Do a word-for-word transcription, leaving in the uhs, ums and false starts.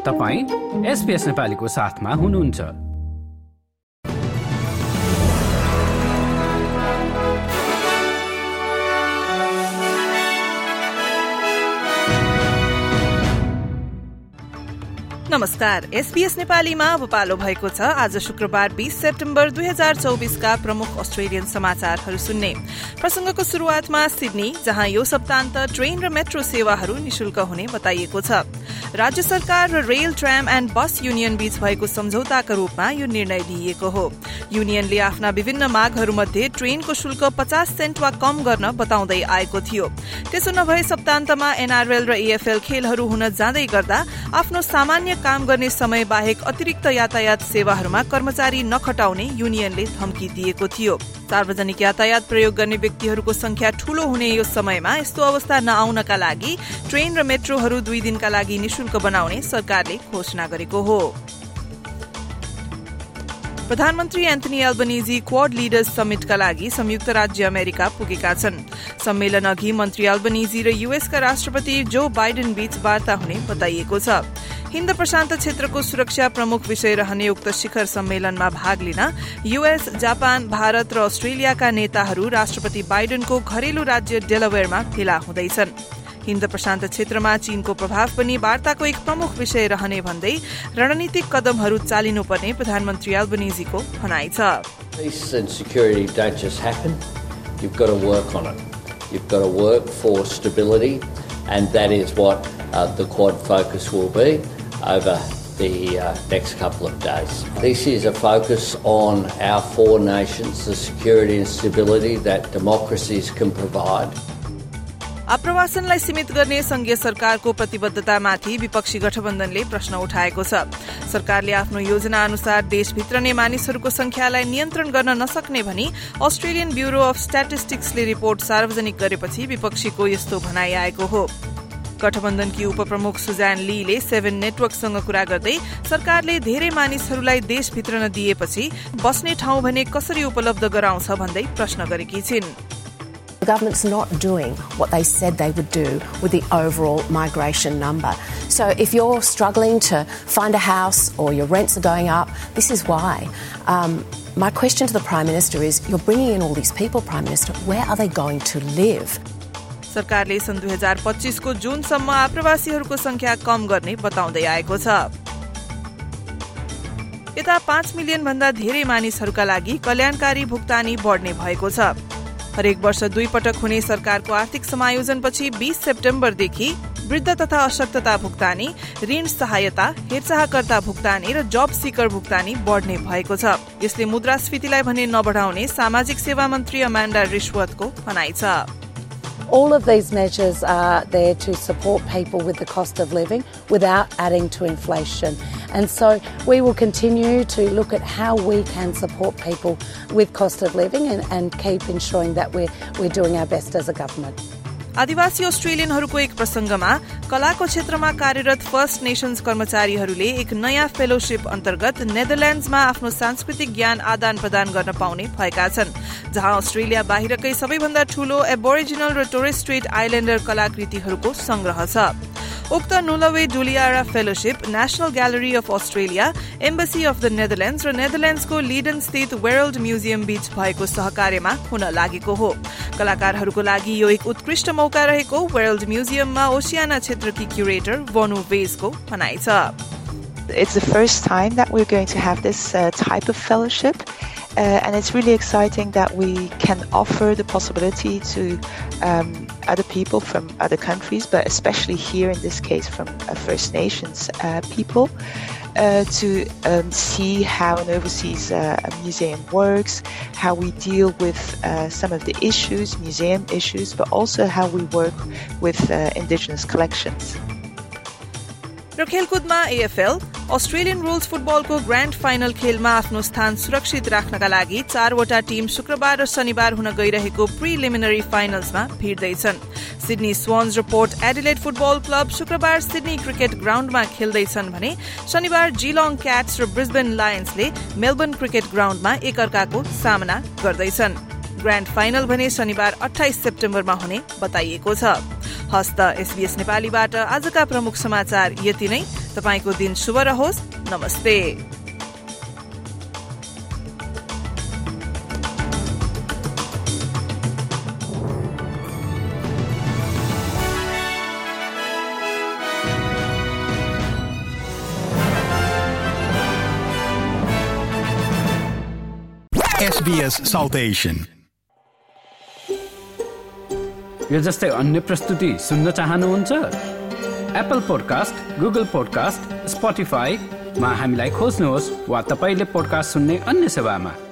तपाईं एसपीएस नेपालीको साथमा हुनुहुन्छ। नमस्कार, एसपीएस नेपालीमा अब पालो भएको छ आज शुक्रबार बीस सेप्टेम्बर दुई हजार चौबीसका प्रमुख अस्ट्रेलियन समाचारहरू सुन्ने। प्रसंगको शुरूआतमा सिडनी, जहाँ यो सप्ताहन्त ट्रेन र मेट्रो सेवाहरू निशुल्क हुने बताइएको छ। राज्य सरकार र rail, tram and bus union बीच भएको सम्झौताका रूपमा यो निर्णय लिइएको हो। युनियनले आफ्ना विभिन्न मागहरूमध्ये ट्रेनको शुल्क पचास सेन्ट वा कम गर्न बताउँदै आएको थियो। त्यसो नभए सप्ताहन्तमा एनआरएल र एएफएल खेलहरू हुन जाँदै गर्दा आफ्नो सामान्य काम गर्ने समय बाहेक अतिरिक्त यातायात सेवाहरूमा कर्मचारी नखटाउने युनियनले धम्की दिएको थियो। सार्वजनिक यातायात प्रयोग गर्ने व्यक्तिहरूको संख्या ठूलो हुने यो समयमा यस्तो अवस्था नआउनका लागि ट्रेन र मेट्रोहरू दुई दिनका लागि निशुल्क बनाउने सरकारले घोषणा गरेको हो। प्रधानमन्त्री एन्थनी एल्बनीजी क्वाड लिडर्स समिटका लागि संयुक्त राज्य अमेरिका पुगेका छन्। सम्मेलन अघि मन्त्री एल्बनीजी र यूएसका राष्ट्रपति जो बाइडेन बीच वार्ता हुने बताइएको छ। हिन्द प्रशान्त क्षेत्रको सुरक्षा प्रमुख विषय रहने उक्त शिखर सम्मेलनमा भाग लिन यूएस, जापान, भारत र अस्ट्रेलियाका नेताहरू राष्ट्रपति बाइडेनको घरेलु राज्य डेलावेयरमा भेला हुँदैछन्। हिन्द प्रशान्त क्षेत्रमा चीनको प्रभाव पनि वार्ताको एक प्रमुख विषय रहने भन्दै रणनीतिक कदमहरू चालिनुपर्ने प्रधानमन्त्री एल्बनीजीको भनाइ छ। Peace and security don't just happen. You've got to work on it. You've got to work for stability, and that is what uh, the Quad focus will be over the uh, next couple of days. This is a focus on our four nations, the security and stability that democracies can provide. आप्रवासनलाई सीमित गर्ने संघीय सरकारको प्रतिबद्धतामाथि विपक्षी गठबन्धनले प्रश्न उठाएको छ। सरकारले आफ्नो योजना अनुसार देशभित्र नै मानिसहरूको संख्यालाई नियन्त्रण गर्न नसक्ने भनी अस्ट्रेलियन ब्यूरो अफ स्ट्याटिस्टिक्सले रिपोर्ट सार्वजनिक गरेपछि विपक्षीको यस्तो भनाइ आएको हो। गठबन्धनकी उपप्रमुख सुजान लीले सेभेन नेटवर्कसँग कुरा गर्दै सरकारले धेरै मानिसहरूलाई देशभित्र नदिएपछि बस्ने ठाउँ भने कसरी उपलब्ध गराउँछ भन्दै प्रश्न गरेकी छिन्। The government's not doing what they said they would do with the overall migration number. So if you're struggling to find a house or your rents are going up, this is why. Um, my question to the Prime Minister is, you're bringing in all these people, Prime Minister, where are they going to live? सरकारले सन् दुई हजार पच्चीसको जुनसम्म आप्रवासीहरूको संख्या कम गर्ने बताउँदै आएको छ। यता पाँच मिलियन भन्दा धेरै मानिसहरूका लागि कल्याणकारी भुक्तानी बढ्ने भएको छ। हरेक वर्ष दुई पटक हुने सरकारको आर्थिक समायोजनपछि बीस सेप्टेम्बरदेखि वृद्ध तथा अशक्तता भुक्तानी, ऋण सहायता, हेरचाहकर्ता भुक्तानी र जब सिकर भुक्तानी बढ्ने भएको छ। यसले मुद्रास्फीतिलाई भने नबढाउने सामाजिक सेवा मन्त्री अमान्डा रिश्वतको भनाइ छ। All of these measures are there to support people with the cost of living without adding to inflation. And so we will continue to look at how we can support people with cost of living and, and keep ensuring that we're, we're doing our best as a government. आदिवासी अस्ट्रेलियनहरूको एक प्रसंगमा कलाको क्षेत्रमा कार्यरत first nations कर्मचारीहरूले एक नयाँ fellowship अन्तर्गत नेदरल्याण्ड्समा आफ्नो सांस्कृतिक ज्ञान आदान प्रदान गर्न पाउने भएका छन्, जहाँ अस्ट्रेलिया बाहिरकै सबैभन्दा ठूलो एबोरिजिनल र टोरेस स्ट्रेट आइल्याण्डर कलाकृतिहरूको संग्रह छ। उक्त नुलवे डुलियारा fellowship national gallery of Australia, embassy of the Netherlands र नेदरल्याण्ड्सको लिडन स्थित वर्ल्ड म्युजियम बीच भएको सहकार्यमा हुन लागेको हो। कलाकारहरूको लागि यो एक उत्कृष्ट मौका रहेको वर्ल्ड म्युजियममा ओशियाना क्षेत्रकी क्युरेटर वनु वेजको भनाइ छ। It's the first time that we're going to have this uh, type of fellowship. Uh, and it's really exciting that we can offer the possibility to um, other people from other countries, but especially here in this case from uh, First Nations uh, people, uh, to um, see how an overseas uh, museum works, how we deal with uh, some of the issues, museum issues, but also how we work with uh, Indigenous collections. र खेलकुदमा AFL Australian rules फुटबलको grand final खेलमा आफ्नो स्थान सुरक्षित राख्नका लागि चारवटा टिम शुक्रबार र शनिबार हुन गइरहेको प्रिलिमिनरी फाइनल्समा भिड्दैछन्। सिडनी स्वन्स र पोर्ट एडिलेड फुटबल क्लब शुक्रबार सिडनी क्रिकेट ग्राउण्डमा खेल्दैछन् भने शनिबार जिलोङ क्याट्स र ब्रिस्बेन लायन्सले मेलबर्न क्रिकेट ग्राउण्डमा एकअर्काको सामना गर्दैछन्। ग्रान्ड फाइनल भने शनिबार अट्ठाइस सेप्टेम्बरमा हुने बताइएको छ। हस्त एसबीएस नेपालीबाट आजका प्रमुख समाचार यति नै। तपाईको दिन शुभ रहोस्। नमस्ते। S B S South Asian यो जस्तै अन्य प्रस्तुति सुन्न चाहनुहुन्छ? Apple podcast, Google podcast, Spotify मा हामीलाई खोज्नुहोस् वा तपाईले पोडकास्ट सुन्ने अन्य सेवामा।